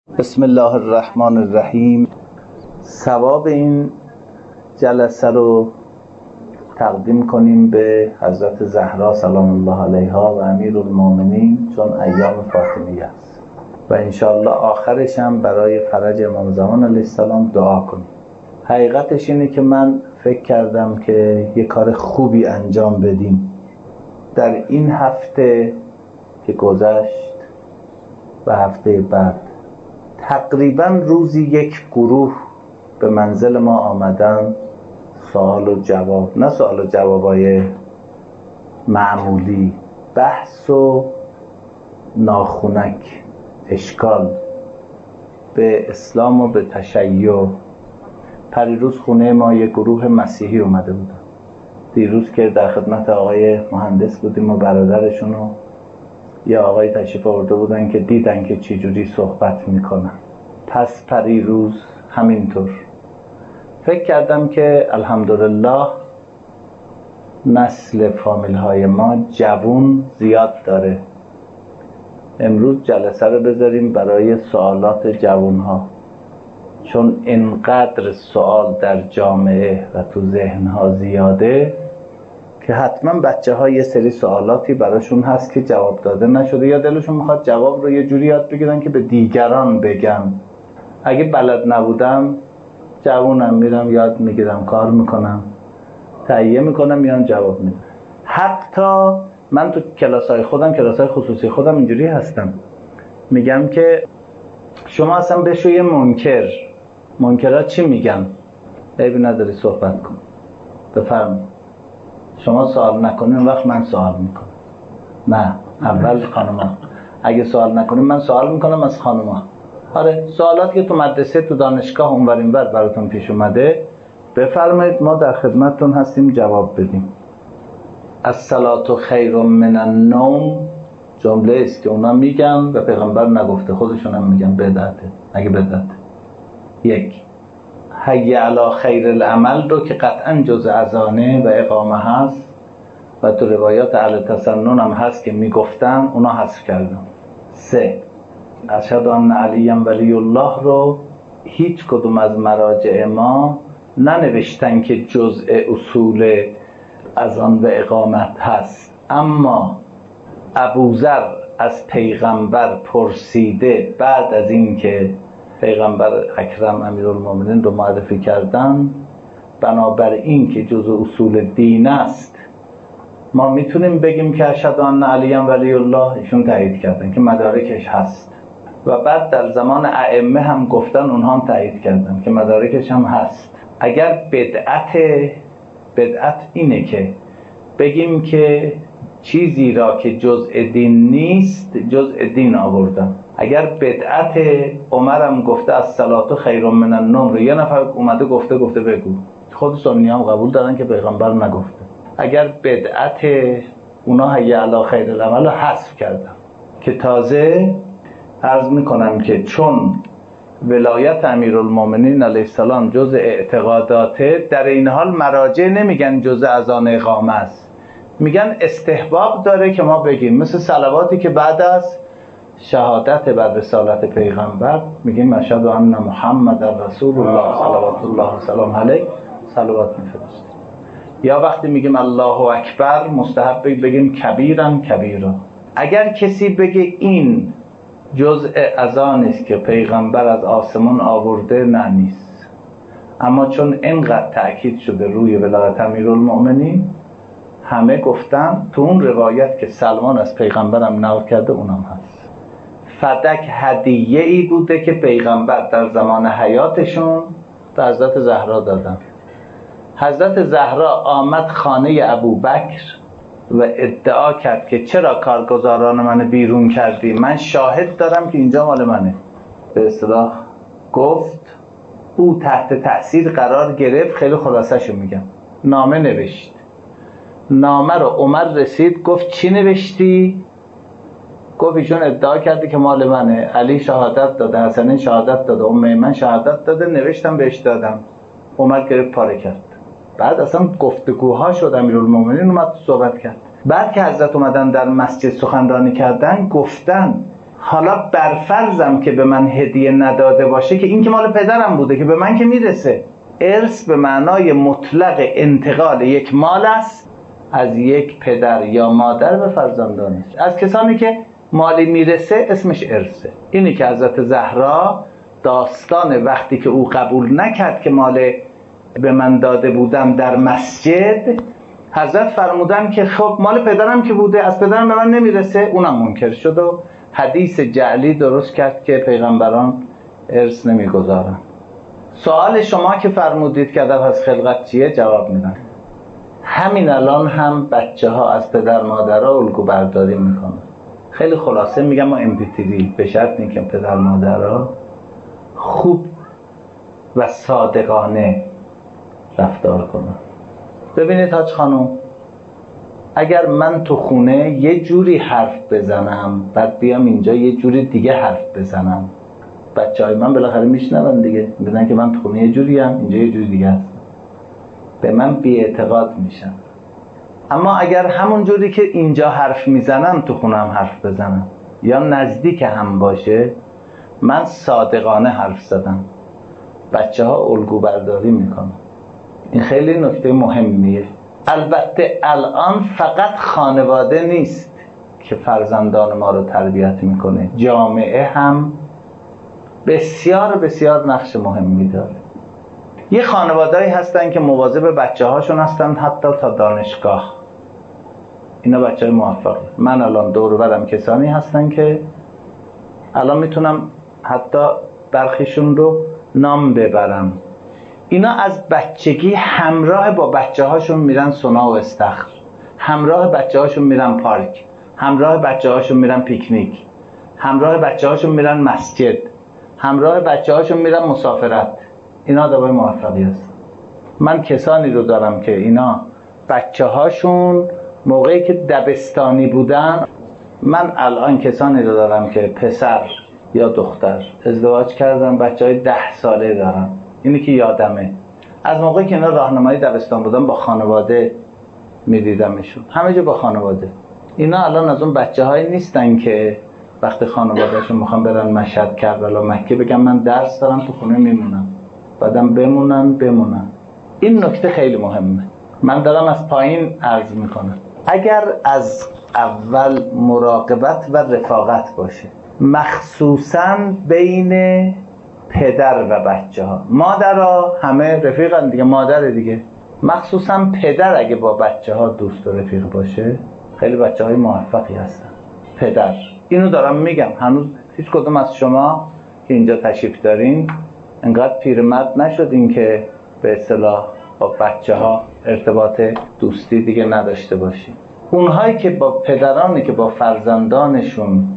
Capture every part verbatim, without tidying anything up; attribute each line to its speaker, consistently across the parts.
Speaker 1: بسم الله الرحمن الرحیم. ثواب این جلسه رو تقدیم کنیم به حضرت زهرا سلام الله علیها و امیرالمومنین، چون ایام فاطمیه است و انشاءالله آخرش هم برای فرج امام زمان علیه السلام دعا کنیم. حقیقتش اینه که من فکر کردم که یه کار خوبی انجام بدیم در این هفته که گذشت و هفته بعد. تقریبا روزی یک گروه به منزل ما آمدن، سوال و جواب، نه سوال و جوابای معمولی، بحث و ناخونک، اشکال به اسلام و به تشیع. پریروز خونه ما یک گروه مسیحی اومده بودن، دیروز که در خدمت آقای مهندس بودیم و برادرشون و یه آقای تشریف آورده بودن که دیدن که چی جوری صحبت میکنن. پس پریروز همینطور فکر کردم که الحمدلله نسل فامیل های ما جوون زیاد داره. امروز جلسه رو بذاریم برای سوالات جوون ها، چون اینقدر سوال در جامعه و تو ذهن ها زیاده که حتما بچه ها یه سری سوالاتی براشون هست که جواب داده نشده، یا دلشون میخواد جواب رو یه جوری یاد بگیرن که به دیگران بگن. اگه بلد نبودم جوونم میرم یاد میگیرم، کار میکنم، تهیه میکنم، میام جواب میدم. حتی من تو کلاسای خودم، کلاسای خصوصی خودم اینجوری هستم، میگم که شما اصلا بشو یه منکر. منکرها چی میگن؟ عیبی نداری صحبت کن، بفرم. شما سوال نکنین اون وقت من سوال میکنم. نه، اول خانوما. اگه سوال نکنین من سوال میکنم از خانوما. آره، سوالاتی که تو مدرسه، تو دانشگاه اونور اینور براتون پیش اومده بفرمایید، ما در خدمتتون هستیم جواب بدیم. الصلاة خیر من النوم جمله است که اونا میگن و پیغمبر نگفته، خودشون هم میگن بدعته. اگه بدعته یک حی علی خیر العمل رو که قطعا جز اذانه و اقامه هست و تو روایات اهل تسنن هم هست که میگفتن، اونا حذف کردن. سه اشهد ان علی ولی الله رو هیچ کدوم از مراجع ما ننوشتن که جزء اصول اذان و اقامت هست، اما ابوذر از پیغمبر پرسیده بعد از این که پیغمبر اکرم امیرالمومنین رو معرفی کردن، بنابراین که جزء اصول دین است ما میتونیم بگیم که اشهد ان علی ولی الله. ایشون تایید کردن که مدارکش هست و بعد در زمان ائمه هم گفتن، اونها هم تایید کردن که مدارکش هم هست. اگر بدعت بدعت اینه که بگیم که چیزی را که جزء دین نیست جزء دین آوردن. اگر بدعت عمرم گفته از صلات خیر من النوم رو یه نفر اومده گفته گفته بگو، خود سنی هم قبول دارن که پیغمبر نگفته. اگر بدعت اونا حی علی خیر العمل رو حذف کردن، که تازه عرض میکنم که چون ولایت امیرالمومنین علیه السلام جزء اعتقاداته، در این حال مراجع نمیگن جزء اذان اقامه است، میگن استحباب داره که ما بگیم، مثل صلواتی که بعد از شهادت بر رسالت پیغمبر میگیم اشهد ان محمد رسول الله صلوات الله و سلام علیه، صلوات میفرستیم. یا وقتی میگیم الله اکبر مستحب بگیم کبیرن کبیرا. اگر کسی بگه این جزء اذان است که پیغمبر از آسمان آورده، نه نیست، اما چون اینقدر تأکید شده روی ولایت امیرالمومنین، همه گفتن تو اون روایت که سلمان از پیغمبرم نقل کرده اونم هست. فدک هدیه ای بوده که پیغمبر در زمان حیاتشون به حضرت زهرا دادن. حضرت زهرا آمد خانه ابوبکر و ادعا کرد که چرا کارگزاران من بیرون کردی، من شاهد دارم که اینجا مال منه. به اصطلاح گفت او تحت تأثیر قرار گرفت. خیلی خلاصه‌شو میگم. نامه نوشت، نامه رو عمر رسید، گفت چی نوشتی؟ گفت ایشون ادعا کرده که مال منه، علی شهادت داده، حسن شهادت داده، ام ایمن شهادت داده، نوشتم بهش دادم. عمر گرفت پاره کرد. بعد اصلا گفتگوها شد، امیرالمومنین اومد صحبت کرد. بعد که حضرت اومدن در مسجد سخنرانی کردن، گفتن حالا برفرضم که به من هدیه نداده باشه که این که مال پدرم بوده که به من که میرسه. ارث به معنای مطلق انتقال یک مال است از یک پدر یا مادر به فرزندانش. از کسانی که مالی میرسه اسمش ارثه. اینی که حضرت زهرا داستان وقتی که او قبول نکرد که مال به من داده بودم در مسجد، حضرت فرمودن که خب مال پدرم که بوده از پدرم به من نمیرسه، اونم منکر شد و حدیث جعلی درست کرد که پیغمبران ارث نمیگذارن. سوال شما که فرمودید که ادب از خلقت چیه، جواب میدم. همین الان هم بچه ها از پدر مادرها الگو برداری میکنن. خیلی خلاصه میگم ما امپیتری به شرط اینکه پدر مادرها خوب و صادقانه رفتار کنن. ببینید حاج خانم، اگر من تو خونه یه جوری حرف بزنم بعد بیام اینجا یه جوری دیگه حرف بزنم، بچه های من بالاخره میشنون دیگه، میدونن که من تو خونه یه جوری هم اینجا یه جوری دیگه هستم، به من بی اعتقاد میشن. اما اگر همون جوری که اینجا حرف میزنم تو خونه هم حرف بزنم یا نزدیک هم باشه، من صادقانه حرف زدم، بچه ها الگو برداری میکنن. این خیلی نکته مهمیه. البته الان فقط خانواده نیست که فرزندان ما رو تربیت میکنه، جامعه هم بسیار بسیار نقش مهمی داره. یه خانواده‌ای هستن که مواظب بچه هاشون هستن حتی تا دانشگاه. اینا بچه های موفقی. من الان دور و برم کسانی هستن که الان میتونم حتی برخیشون رو نام ببرم. اینا از بچگی همراه با بچه هاشون میرن سونا و استخر، همراه بچه هاشون میرن پارک، همراه بچه هاشون میرن پیکنیک، همراه بچه هاشون میرن مسجد، همراه بچه هاشون میرن مسافرت. اینا آدمای موفقی هستن. من کسانی رو دارم که اینا بچه هاشون موقعی که دبستانی بودن، من الان کسانی رو دارم که پسر یا دختر ازدواج کردن، بچه های ده ساله دارن. اینی که یادمه از موقعی که اینا راهنمای دبستان بودن با خانواده میدیدمشون، همه جا با خانواده. اینا الان از اون بچه های نیستن که وقتی خانوادهشون میخوان برن مشهد، کربلا، مکه بگم من درس دارم تو خونه میمونم، بعدم بمونن بمونن. این نکته خیلی مهمه. من دارم از پایین عرض میکنم. اگر از اول مراقبت و رفاقت باشه، مخصوصاً بین پدر و بچه ها، مادر ها همه رفیقن دیگه، مادر دیگه، مخصوصاً پدر اگه با بچه ها دوست و رفیق باشه خیلی بچه های موفقی هستن. پدر، اینو دارم میگم، هنوز هیچ کدوم از شما که اینجا تشریف دارین انقدر پیرمرد نشدین که به اصطلاح با بچه ها ارتباط دوستی دیگه نداشته باشین. اونهایی که با پدرانی که با فرزندانشون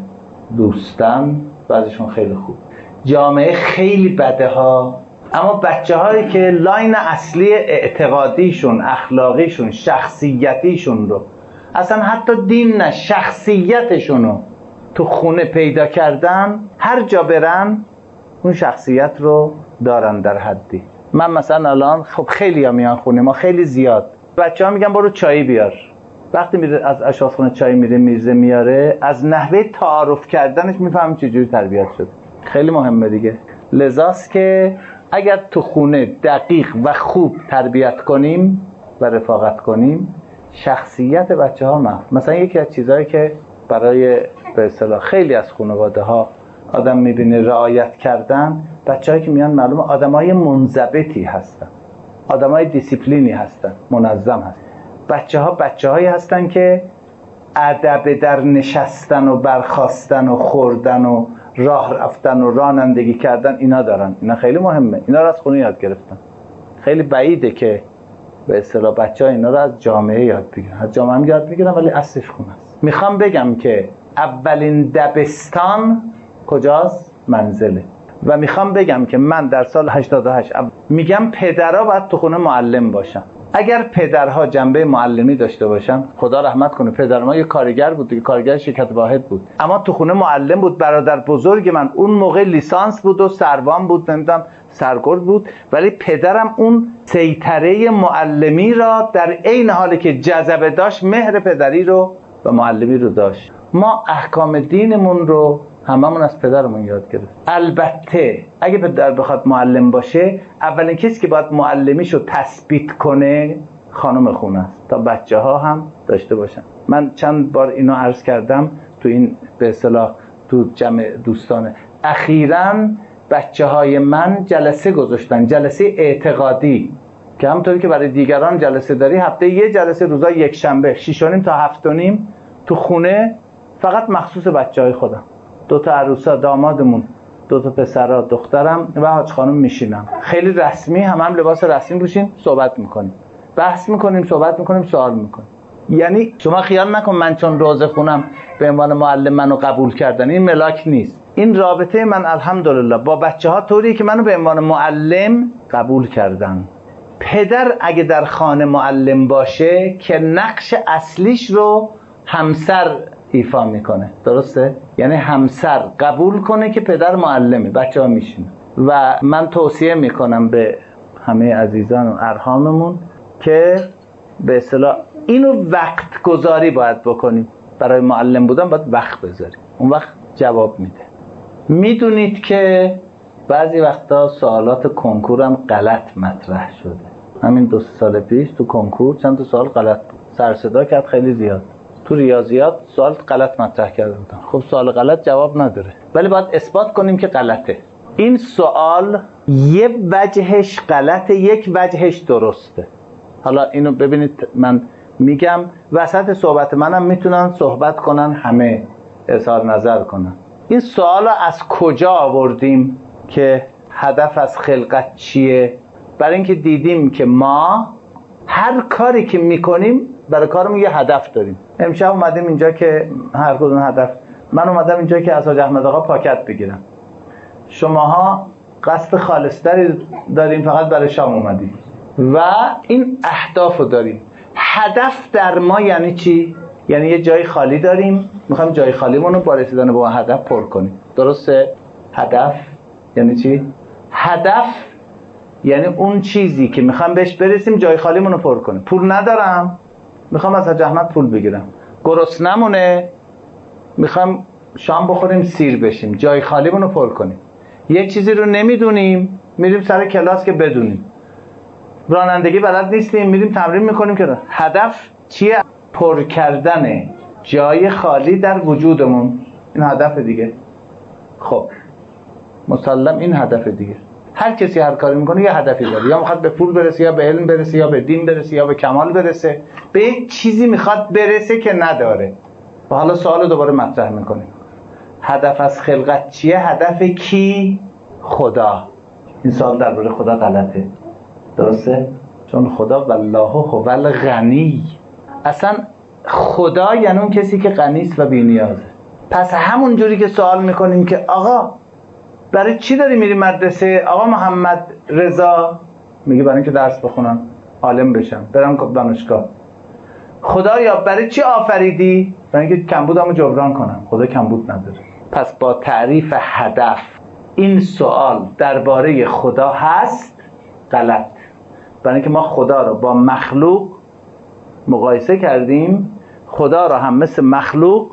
Speaker 1: دوستن بعضشون خیلی خوب. جامعه خیلی بده ها، اما بچه هایی که لاین اصلی اعتقادیشون، اخلاقیشون، شخصیتیشون رو، اصلا حتی دین نه، شخصیتشون رو تو خونه پیدا کردن، هر جا برن اون شخصیت رو دارن در حدی. من مثلا الان خب خیلی ها میان خونه ما، خیلی زیاد، بچه ها میگن برو چایی بیار. وقتی میره از آشپزخونه چای میره میرزه میاره، از نحوه تعارف کردنش میفهم چجوری تربیت شد. خیلی مهمه دیگه. لذاست که اگر تو خونه دقیق و خوب تربیت کنیم و رفاقت کنیم، شخصیت بچه ها محفوظ. مثلا یکی از چیزهایی که برای به اصطلاح خیلی از خانواده ها آدم میبینه رعایت کردن، بچه‌هایی که میان معلومه آدمای منضبطی هستن، آدمای دیسیپلینی هستن، منظم هستن. بچه‌ها بچه‌هایی هستن که ادب در نشستن و برخاستن و خوردن و راه رفتن و رانندگی کردن اینا دارن. اینا خیلی مهمه. اینا رو از خونه یاد گرفتن. خیلی بعیده که به اصطلاح بچه‌ها اینا رو از جامعه یاد بگیرن. از جامعه هم یاد میگیرن ولی اصلش خونه است. میخوام بگم که اولین دبستان کجاست؟ منزله. و میخوام بگم که من در سال هشتاد و هشت میگم پدرها باید تو خونه معلم باشن. اگر پدرها جنبه معلمی داشته باشن، خدا رحمت کنه، پدر ما یه کارگر بود دیگه، کارگر شرکت واحد بود، اما تو خونه معلم بود. برادر بزرگ من اون موقع لیسانس بود و سروان بود، نمیدونم سرگرد بود، ولی پدرم اون سیطره معلمی را در عین حالی که جذبه داشت، مهر پدری رو و معلمی رو داشت. ما احکام دینمون رو هممون از پدرمون یاد گرفت. البته اگه پدر بخواد معلم باشه، اولین کسی که باید معلمیشو تثبیت کنه خانم خونه است تا بچه ها هم داشته باشن. من چند بار اینو عرض کردم تو این به اصطلاح تو جمع دوستانه. اخیراً بچه های من جلسه گذاشتن، جلسه اعتقادی، که همونطوری که برای دیگران جلسه داری، هفته یه جلسه روزای یک شنبه شیش و نیم تا هفت و نیم تو خونه فقط مخصوص بچه های خودم. دو تا عروسا، دامادمون، دو تا پسرا، دخترم و حاج خانم میشینم. خیلی رسمی، هم هم لباس رسمی پوشیم، صحبت میکنیم، بحث میکنیم، صحبت میکنیم، سوال میکنیم. یعنی شما خیال نکن من چون روزه خونم به عنوان معلم منو قبول کردن، این ملاک نیست. این رابطه من الحمدلله با بچه ها طوریه که منو به عنوان معلم قبول کردن. پدر اگه در خانه معلم باشه که نقش اصلیش رو همسر ایفا میکنه، درسته؟ یعنی همسر قبول کنه که پدر معلمه، بچه ها میشینه. و من توصیه میکنم به همه عزیزان و ارحاممون که به اصطلاح اینو وقت گذاری باید بکنیم. برای معلم بودن باید وقت بذاریم، اون وقت جواب میده. میدونید که بعضی وقتا سوالات کنکورم غلط مطرح شده. همین دو سال پیش تو کنکور چند تا سوال غلط بود، سر صدا کرد خیلی زیاد. تو ریاضیات سوال غلط مطرح کرده بودن. خب سوال غلط جواب نداره، ولی باید اثبات کنیم که غلطه. این سوال یه وجهش غلطه، یک وجهش درسته. حالا اینو ببینید، من میگم وسط صحبت منم میتونن صحبت کنن، همه اظهار نظر کنن. این سوال از کجا آوردیم که هدف از خلقت چیه؟ برای اینکه دیدیم که ما هر کاری که میکنیم برای کارمون یه هدف داریم. امشب اومدیم اینجا که هر کدوم هدف، من اومدم اینجا که از حاج احمد آقا پاکت بگیرم، شماها قصد خالص‌تری داریم، فقط برای شام اومدیم و این اهدافو داریم. هدف در ما یعنی چی؟ یعنی یه جای خالی داریم، میخوایم جای خالیمون رو با رسیدن به هدف پر کنیم. درسته؟ هدف یعنی چی؟ هدف یعنی اون چیزی که میخوایم بهش برسیم جای خالیمون رو پر کنیم. پول ندارم، میخوام از حاج احمد پول بگیرم. گرسنمونه، میخوام شام بخوریم سیر بشیم، جای خالیمون رو پر کنیم. یه چیزی رو نمیدونیم، میریم سر کلاس که بدونیم. رانندگی بلد نیستیم، میریم تمرین میکنیم که هدف چیه؟ پر کردن جای خالی در وجودمون. این هدف دیگه. خب مسلم این هدف دیگه. هر کسی هر کاری میکنه یه هدفی داره، یا میخواد به پول برسه، یا به علم برسه، یا به دین برسه، یا به کمال برسه، به یک چیزی میخواد برسه که نداره. و حالا سوال دوباره مطرح میکنیم، هدف از خلقت چیه؟ هدف کی؟ خدا. این سوال درباره خدا غلطه، درسته؟ چون خدا والله هو الغنی، اصلا خدا یعنی اون کسی که غنی است و بی‌نیازه. پس همون جوری که سوال میکنیم که آقا برای چی داری میری مدرسه؟ آقا محمد رضا میگه برای اینکه درس بخونم، عالم بشم، برم دانشگاه. خدایا برای چی آفریدی؟ برای اینکه کمبودمو جبران کنم. خدا کمبود نداره. پس با تعریف هدف این سوال درباره خدا هست غلط، برای اینکه ما خدا رو با مخلوق مقایسه کردیم، خدا رو هم مثل مخلوق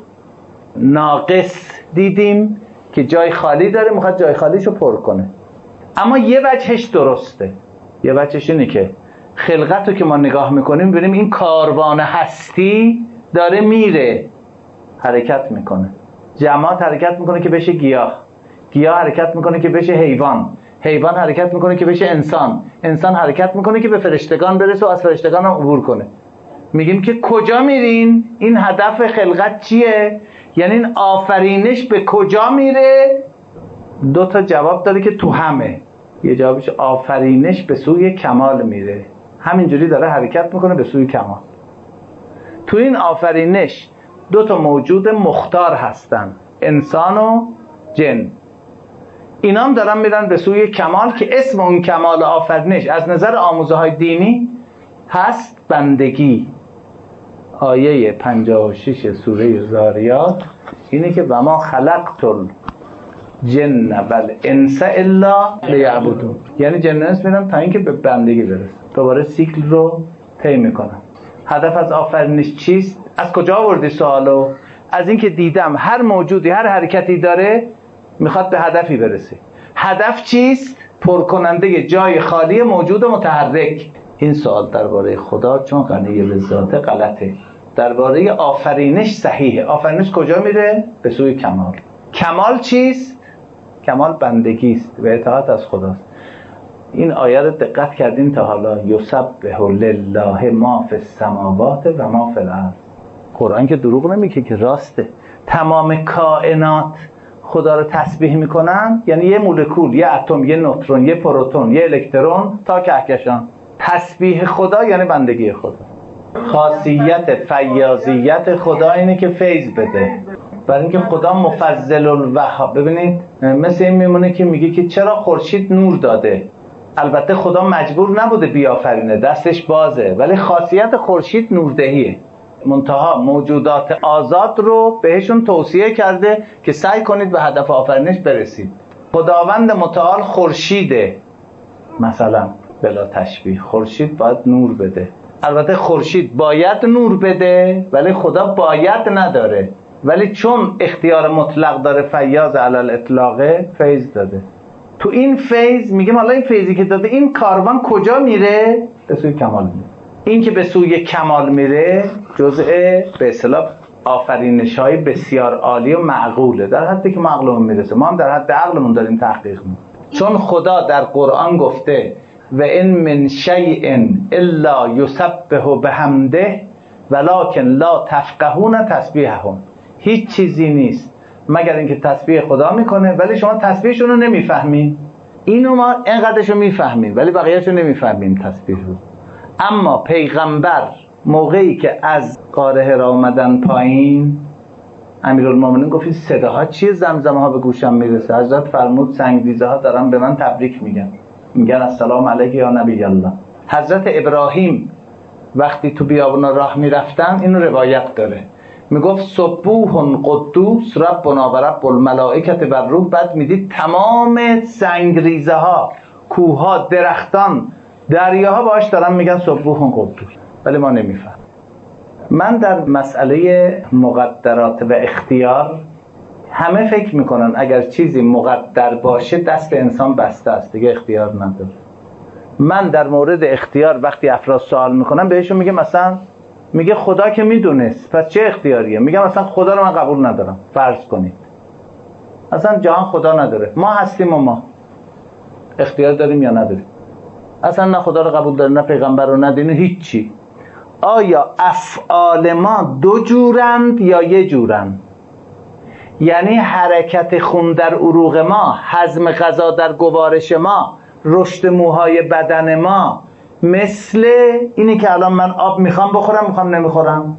Speaker 1: ناقص دیدیم که جای خالی داره، میخواد جای خالیشو پر کنه. اما یه وجهش درسته، یه وجهش اینه که خلقت رو که ما نگاه میکنیم ببینیم این کاروان هستی داره میره، حرکت میکنه. جماعت حرکت میکنه که بشه گیاه، گیاه حرکت میکنه که بشه حیوان، حیوان حرکت میکنه که بشه انسان، انسان حرکت میکنه که به فرشتگان برسه و از فرشتگان هم عبور کنه. میگیم که کجا میرین؟ این هدف خلقت چیه؟ یعنی این آفرینش به کجا میره؟ دو تا جواب داره که تو همه. یه جوابش آفرینش به سوی کمال میره، همینجوری داره حرکت میکنه به سوی کمال. تو این آفرینش دو تا موجود مختار هستن، انسان و جن. اینا هم دارن میرن به سوی کمال که اسم اون کمال آفرینش از نظر آموزه های دینی هست بندگی. آیه پنجاه و شش سوره زاریات اینه که و ما خلقت الجن والانس الا لیعبدون، یعنی جن و انس میرن تا اینکه به بندگی برسن، دوباره سیکل رو طی میکنن. هدف از آفرینش چیست؟ از کجا آوردی سوالو؟ از اینکه دیدم هر موجودی هر حرکتی داره میخواد به هدفی برسه. هدف چیست؟ پر کننده جای خالی موجود متحرک. این سوال درباره خدا چون غنی به ذاته غلطه. درباره آفرینش صحیحه. آفرینش کجا میره؟ به سوی کمال. کمال چیست؟ کمال بندگی است و اطاعت از خداست. این آیه رو دقت کردین تا حالا؟ یسبح لله ما فی السماوات و ما فی الارض. قرآن که دروغ نمیگه که راسته. تمام کائنات خدا رو تسبیح میکنن، یعنی یه مولکول، یه اتم، یه نوترون، یه پروتون، یه الکترون تا کهکشان. تسبیح خدا یعنی بندگی خدا. خاصیت فیاضیت خدا اینه که فیض بده، برای اینکه خدا مفضل الوهاب. ببینید مثل این میمونه که میگه که چرا خورشید نور داده. البته خدا مجبور نبوده بیافرینه، دستش بازه، ولی خاصیت خورشید نوردهیه. منتها موجودات آزاد رو بهشون توصیه کرده که سعی کنید به هدف آفرینش برسید. خداوند متعال خورشیده، مثلا بلا تشبیه خورشید باید نور بده. البته خورشید باید نور بده ولی خدا باید نداره، ولی چون اختیار مطلق داره فیاض علی الاطلاقه فیض داده. تو این فیض میگم حالا این فیضی که داده این کاروان کجا میره؟ به سوی کمال میره. این که به سوی کمال میره جزء به اصطلاح آفرینش های بسیار عالی و معقوله، در حدی که ما عقلمون میرسه. ما هم در حد عقلمون داریم تحقیق میکنیم، چون خدا در قرآن گفته و ان من شیء الا یسبح بحمده ولکن لا تفقهون تسبیحهم. هیچ چیزی نیست مگر اینکه تسبیح خدا میکنه ولی شما تسبیحشون رو نمیفهمین. اینو ما اینقدرشو میفهمیم ولی بقیه‌شو نمیفهمیم تسبیح رو. اما پیغمبر موقعی که از غار حرا اومدن پایین، امیرالمومنین گفت صداها چیه زمزمه ها به گوشم میرسه؟ حضرت فرمود سنگریزه ها دارن به من تبریک میگن، میگن السلام علیک یا نبی الله. حضرت ابراهیم وقتی تو بیابون راه میرفتن اینو روایت داره، میگفت سبوح قدوس ربنا و رب الملائکه و روح. بعد میدید تمام سنگریزه ها، کوه ها، درختان، دریاها باش دارن میگن سبوح قدوس، ولی ما نمیفهم. من در مسئله مقدرات و اختیار همه فکر میکنن اگر چیزی مقدر باشه دست انسان بسته است، دیگه اختیار نداره. من در مورد اختیار وقتی افراد سوال میکنم بهشون میگه مثلا میگه خدا که میدونست پس چه اختیاریه؟ میگم مثلا خدا رو من قبول ندارم. فرض کنید اصلا جهان خدا نداره، ما هستیم و ما اختیار داریم یا نداریم؟ اصلا نه خدا رو قبول داریم نه پیغمبر رو نداریم، هیچی. آیا افعال ما دو جورند یا یه جورند؟ یعنی حرکت خون در عروق ما، هضم غذا در گوارش ما، رشد موهای بدن ما مثل اینه که الان من آب میخوام بخورم میخوام نمیخورم؟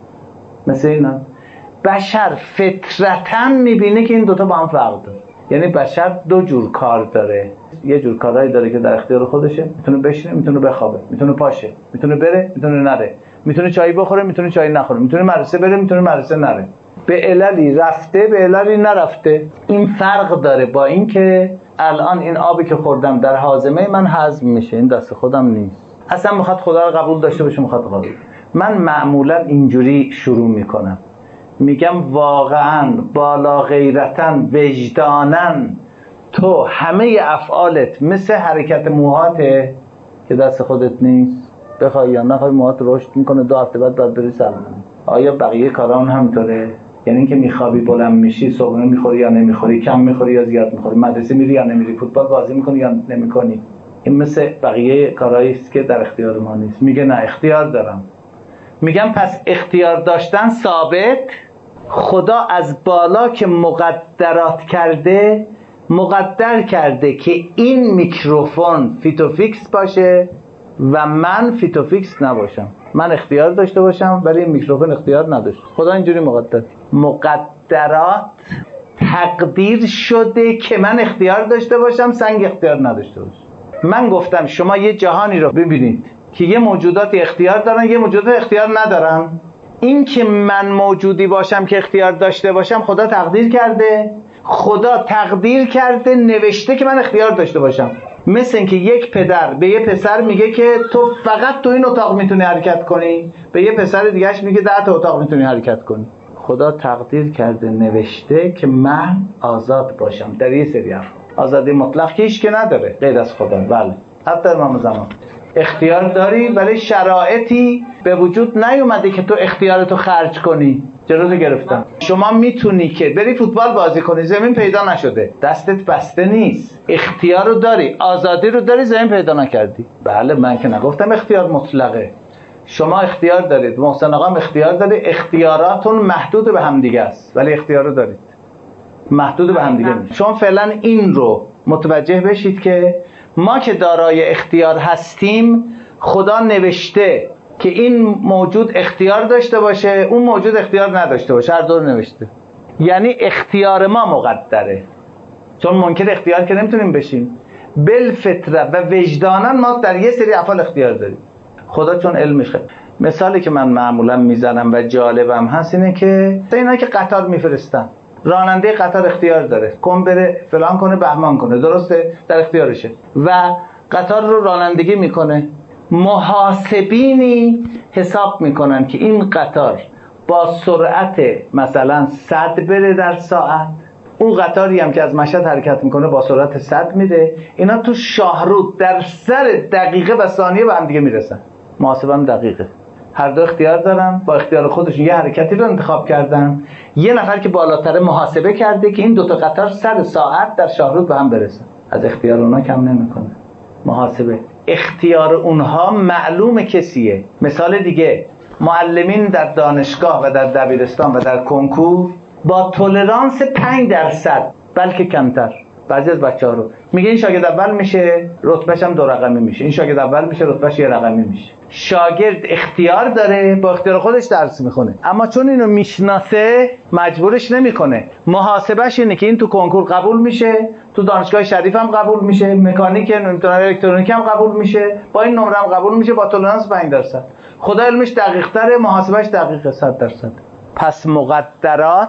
Speaker 1: مثل اینا. بشر فطرتاً میبینه که این دوتا با هم فرق داره. یعنی بشر دو جور کار داره. یه جور کارهایی داره که در اختیار خودشه، میتونه بشینه، میتونه بخوابه، میتونه پاشه، میتونه بره، میتونه نره، میتونه چای بخوره، میتونه چای نخوره، میتونه مدرسه بره، میتونه مدرسه نره، به عللی رفته به عللی نرفته. این فرق داره با این که الان این آبی که خوردم در هاضمه من هضم میشه، این دست خودم نیست. اصلا میخواد خدا رو قبول داشته باشه، میخواد قبول. من معمولا اینجوری شروع میکنم، میگم واقعا بالا غیرتن وجدانن تو همه افعالت مثل حرکت موهاته که دست خودت نیست، بخوای یا نخوای موهات رشد میکنه، دو هفته بعد باید بری سلمان. آیا بقیه کاران همینطوره؟ یعنی اینکه میخوابی بلند میشی، صبحونه میخوری یا نمیخوری، کم میخوری یا زیاد میخوری، مدرسه میری یا نمیری، فوتبال بازی میکنی یا نمیکنی؟ این مثل بقیه کارهایی است که در اختیار ما نیست. میگه نه اختیار دارم. میگم پس اختیار داشتن ثابت. خدا از بالا که مقدرات کرده، مقدر کرده که این میکروفون فیتوفیکس باشه و من فیتوفیکس نباشم، من اختیار داشته باشم ولی این میکروفون اختیار نداشته. خدا اینجوری مقدر. مقدرات تقدیر شده که من اختیار داشته باشم، سنگ اختیار نداشته باشه. من گفتم شما یه جهانی رو ببینید که یه موجودات اختیار دارن، یه موجودات اختیار ندارن. این که من موجودی باشم که اختیار داشته باشم خدا تقدیر کرده. خدا تقدیر کرده نوشته که من اختیار داشته باشم. مثل اینکه یک پدر به یه پسر میگه که تو فقط تو این اتاق میتونی حرکت کنی، به یه پسر دیگهش میگه ده تا اتاق میتونی حرکت کنی. خدا تقدیر کرده نوشته که من آزاد باشم در یه سری افراد. آزادی مطلق که هیچ که نداره غیر از خدا. بله حتی امام زمان اختیار داری، ولی شرایطی به وجود نیومده که تو اختیارتو خرج کنی. جلوتو گرفتم. شما میتونی که بری فوتبال بازی کنی، زمین پیدا نشده، دستت بسته نیست، اختیار رو داری، آزادی رو داری، زمین پیدا نکردی. بله من که نگفتم اختیار مطلقه. شما اختیار دارید، محسن آقا اختیار داره، اختیاراتون محدود به همدیگه است، ولی اختیار رو دارید، محدود به همدیگه نیست. شما فعلا این رو متوجه بشید که ما که دارای اختیار هستیم، خدا نوشته که این موجود اختیار داشته باشه، اون موجود اختیار نداشته باشه، هر دور نوشته. یعنی اختیار ما مقدره، چون منکر اختیار که نمیتونیم بشیم. بالفطره و وجدانا ما در یه سری افعال اختیار داریم. خدا چون علمش خیلی. مثالی که من معمولا میزنم و جالبم هست اینه که اینا که قطار میفرستن، راننده قطار اختیار داره، کن بره فلان کنه بهمان کنه، درسته، در اختیارشه و قطار رو رانندگی میکنه. محاسبینی حساب میکنن که این قطار با سرعت مثلا صد بره در ساعت، اون قطاری هم که از مشهد حرکت میکنه با سرعت صد میره، اینا تو شاهرود در سر دقیقه و ثانیه به هم دیگه میرسن. محاسبه هم دقیقه، هر دو اختیار دارن، با اختیار خودشون یه حرکتی رو انتخاب کردن. یه نفر که بالاتر محاسبه کرده که این دوتا قطار سر ساعت در شاهرود به هم برسن، از اختیار اونا کم نمیکنه. محاسبه اختیار اونها معلوم کسیه. مثال دیگه، معلمین در دانشگاه و در دبیرستان و در کنکور با تولرانس پنج درصد بلکه کمتر، بعضی از بچه‌ها رو میگه این شاگرد اول میشه، رتبهش هم دو رقمی میشه، این شاگرد اول میشه، رتبهش یه رقمی میشه. شاگرد اختیار داره، با اختیار خودش درس میخونه، اما چون اینو میشناسه مجبورش نمیکنه. محاسبهش اینه که این تو کنکور قبول میشه، تو دانشگاه شریف هم قبول میشه، مکانیک نمیدونم الکترونیک هم قبول میشه، با این نمره هم قبول میشه، با تولرانس پنج درصد. خدا علمش دقیق تره، محاسبهش دقیقه صد درصد. پس مقدرات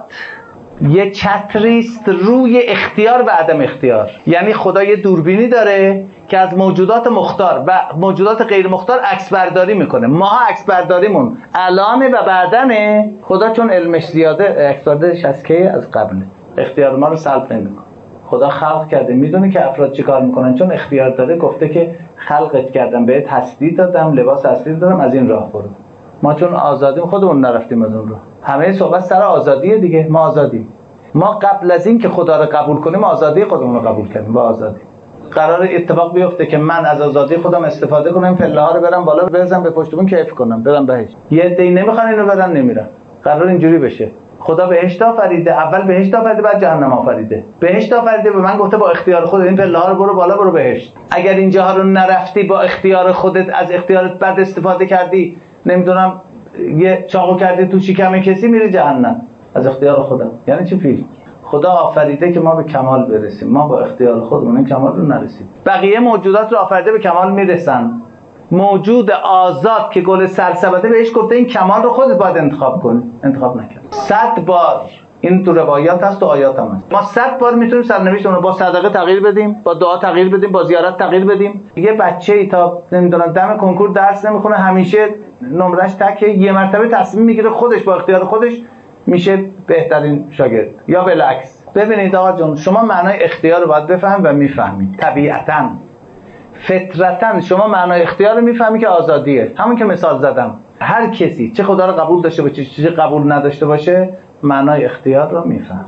Speaker 1: یه چتریست روی اختیار و عدم اختیار. یعنی خدا یه دوربینی داره که از موجودات مختار و موجودات غیر مختار عکس برداری میکنه. ما عکس برداریمون الانه و بعدنه. خدا چون علمش زیاده، عکس برداریش از کی؟ از قبله. اختیار ما رو سلب نمیکنه. خدا خلق کرده، میدونه که افراد چیکار میکنن، چون اختیار داره گفته که خلقت کردم، بهت هستی دادم، لباس هستی دادم، از این راه برو. ما چون آزادیم خودمون نرفتیم از اون راه. همه صحبت سر آزادیه دیگه. ما آزادیم. ما قبل از این که خدا رو قبول کنیم آزادی خودمون رو قبول کردیم. با آزادی قرار اتفاق بیفته که من از آزادی خودم استفاده کنم، پله ها رو برم بالا، بزنم به پشت بون، کیف کنم، برم بهشت. یه عده‌ای نمیخوان اینو برن، نمیرن. قرار اینجوری بشه. خدا بهشت آفریده، اول بهشت آفریده، بعد جهنم آفریده. بهشت آفریده به من گفته با اختیار خودت این پله ها رو برو بالا، برو بهشت. اگر اینجاها رو نرفتی، با اختیار خودت از اختیارت بعد استفاده کردی، نمیدونم یه چاقو کردی تو شکم کسی، میری جهنم از اختیار خودم. یعنی چی فیلم؟ خدا آفریده که ما به کمال برسیم، ما با اختیار خودمون این کمال رو نرسیم. بقیه موجودات رو آفریده به کمال میرسن. موجود آزاد که گل سرسبده بهش گفته این کمال رو خودت باید انتخاب کنی، انتخاب نکرد. صد بار این تو روایات هست و آیات هم هست. ما صد بار میتونیم سرنوشتمون رو با صدقه تغییر بدیم، با دعا تغییر بدیم، با زیارت تغییر بدیم. یه بچه‌ای تا نمیدونم دم کنکور درس نمیخونه، همیشه نمرش تکه، یه مرتبه تصمیم میگیره خودش با اختیار خودش میشه بهترین شاگرد، یا بالعکس. ببینید آقا جون، شما معنای اختیار رو باید بفهمید و میفهمید. طبیعتاً فطرتاً شما معنای اختیار رو میفهمید که آزادیه. همون که مثال زدم، هر کسی چه خدا رو قبول داشته باشه چه قبول نداشته باشه، معنای اختیار رو میفهم.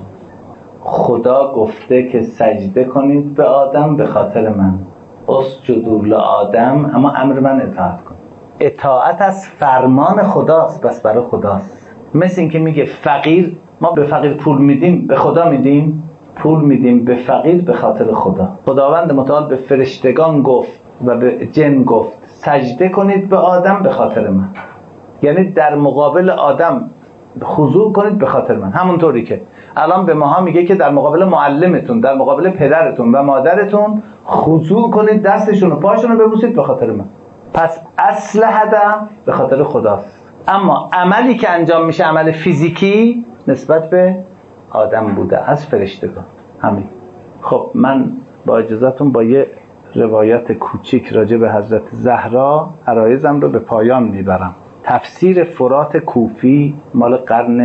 Speaker 1: خدا گفته که سجده کنید به آدم به خاطر من، اسجدوا لآدم، اما امر من اطاعت کن. اطاعت از فرمان خداست، بس برای خداست. مثل این که میگه فقیر، ما به فقیر پول میدیم، به خدا میدیم؟ پول میدیم به فقیر به خاطر خدا. خداوند متعال به فرشتگان گفت و به جن گفت سجده کنید به آدم به خاطر من. یعنی در مقابل آدم خضوع کنید به خاطر من. همونطوری که الان به ماها میگه که در مقابل معلمتون، در مقابل پدرتون و مادرتون خضوع کنید، دستشون و پاشون رو ببوسید به خاطر من. پس اصل هدف به خاطر خداست. اما عملی که انجام میشه عمل فیزیکی نسبت به آدم بوده از فرشتگان. همین. خب من با اجازهتون با یه روایت کوچیک راجع به حضرت زهرا عرایزم رو به پایان میبرم. تفسیر فرات کوفی مال قرن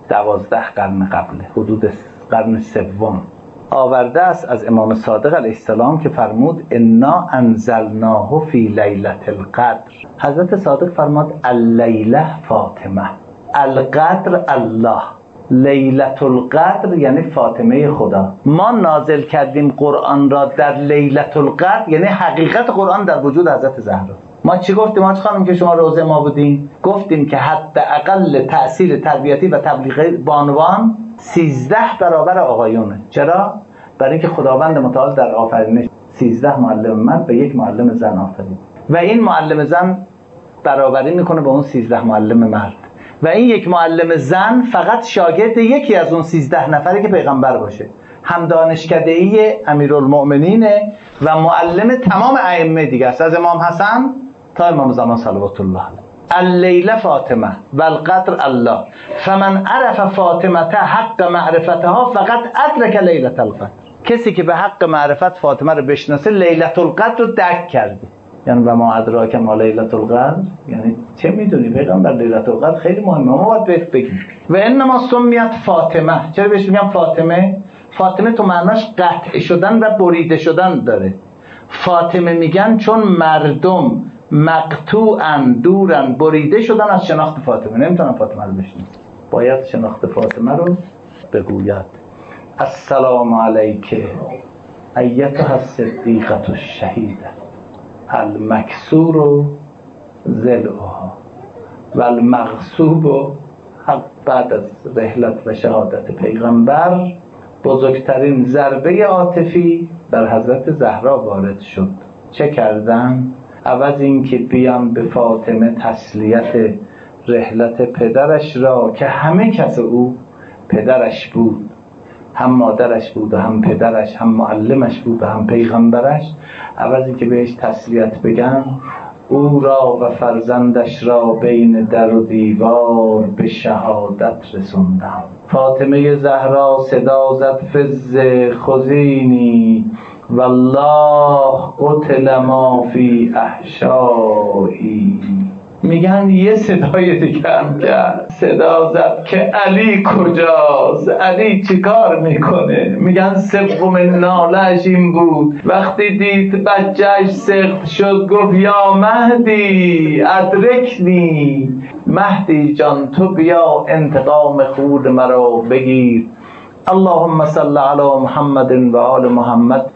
Speaker 1: دوازده قرن قبله، حدود قرن سوم آورده است از امام صادق علیه السلام که فرمود انا انزلناه فی لیلة القدر. حضرت صادق فرمود اللیله فاطمه، القدر الله، لیلة القدر یعنی فاطمه خدا. ما نازل کردیم قرآن را در لیلة القدر، یعنی حقیقت قرآن در وجود حضرت زهرا. ما چی گفتیم حاج خانم که شما روزه ما بودین؟ گفتیم که حداقل تأثیر تربیتی و تبلیغی بانوان سیزده برابر آقایونه. چرا؟ برای اینکه خداوند متعال در آفرینش سیزده معلم مرد به یک معلم زن آفرید و این معلم زن برابری میکنه با اون سیزده معلم مرد و این یک معلم زن فقط شاگرد یکی از اون سیزده نفری که پیغمبر باشه، هم دانشکده‌ای امیرالمؤمنینه و معلم تمام ائمه دیگه است، از امام حسن تا امام زمان صلوات الله علیه. اللیل فاطمه و القدر الله، فمن عرف فاطمه حق معرفتها فقط ادرک لیلة القدر. کسی که به حق معرفت فاطمه رو بشناسه لیلة القدر رو درک کرده. یعنی و ما ادراک ما لیلة القدر، یعنی چه میدونی پیغمبر لیلة القدر خیلی مهمه، ما باید بهت بگیم. و انما سمیت فاطمه، چرا بهش میگم فاطمه؟ فاطمه تو معناش قطع شدن و بریده شدن داره. فاطمه میگن چون مردم مقطوعن، دورن، بریده شدن از شناخت فاطمه، نمیتونن فاطمه رو بشناسن، باید شناخت فاطمه رو بگوید. السلام علیک ایتها الصدیقة الشهیده المکسور ضلعها و المغصوب حق. بعد از رحلت و شهادت پیغمبر بزرگترین ضربه عاطفی بر حضرت زهرا وارد شد. چه کردن؟ عوض این که بیان به فاطمه تسلیت رحلت پدرش را که همه کس او پدرش بود، هم مادرش بود و هم پدرش، هم معلمش بود و هم پیغمبرش، عوض این که بهش تسلیت بگن او را و فرزندش را بین در و دیوار به شهادت رسوندم. فاطمه زهرا صدا زد فز خذینی والله قتل ما فی احشایی. میگن یه صدای دیگه هم کرد، صدا زد که علی کجاست، علی چی کار میکنه؟ میگن سوم ناله‌اش این بود وقتی دید بچه‌اش سقط شد گفت یا مهدی ادرکنی، مهدی جان تو بیا انتقام خون مرا بگیر. اللهم صل علی محمد و آل محمد